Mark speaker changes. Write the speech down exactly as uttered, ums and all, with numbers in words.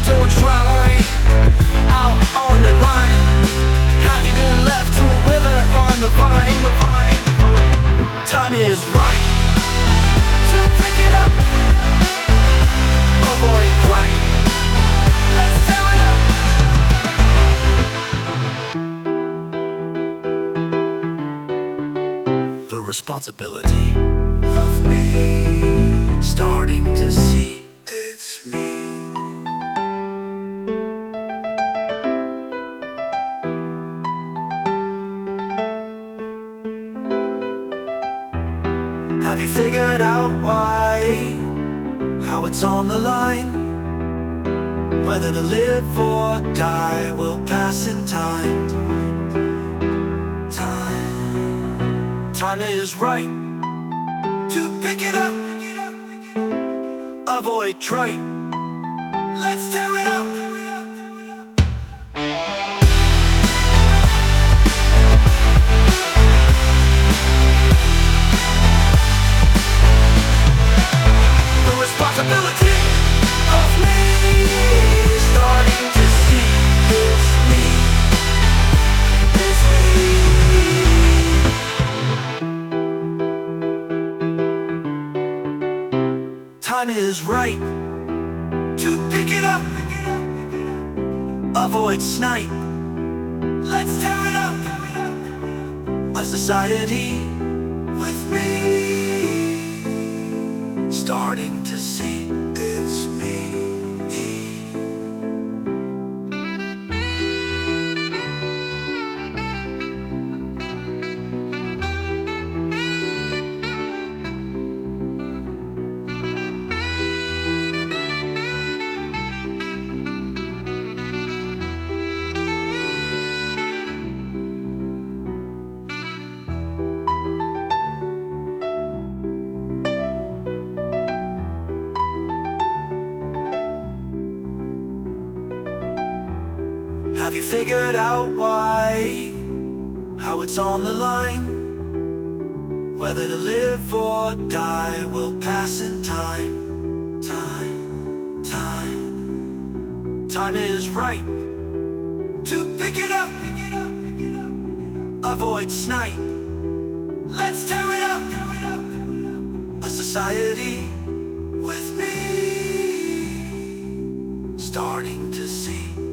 Speaker 1: Don't try out on the line. Have you been left to wither on the vine? Time is right to pick it up. Avoid crying. Let's tear it up. The responsibility of me starting to see it's me. Have you figured out why? How it's on the line? Whether to live or die will pass in time. Time Time is right to pick it up. Avoid trite. Let's tear it up. Responsibility of me starting to see it's me, it's me. Time is right to pick it up. Avoid snipe. Let's tear it up. A society with me starting to see it's me. Have you figured out why? How it's on the line? Whether to live or die will pass in time. Time, time Time is right to pick it up. Avoid snipe. Let's tear it up. A society with me starting to see